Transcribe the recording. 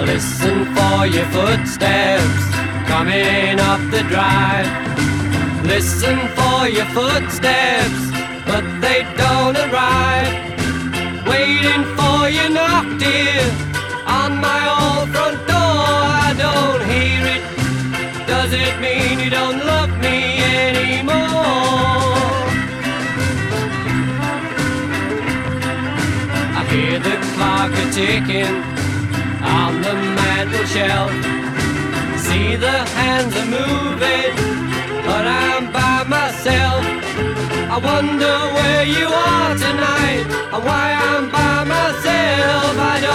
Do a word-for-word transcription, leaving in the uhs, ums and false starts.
listen for your footsteps coming up the drive. Listen for your footsteps, but they don't arrive. Waiting for you knock, dear, on my old front door. I don't hear it. Does it mean you don't love me anymore? I hear the clock a-ticking on the mantel shelf. See the hands are moving, but I'm by myself. I wonder where you are tonight, and why I'm by myself. I don't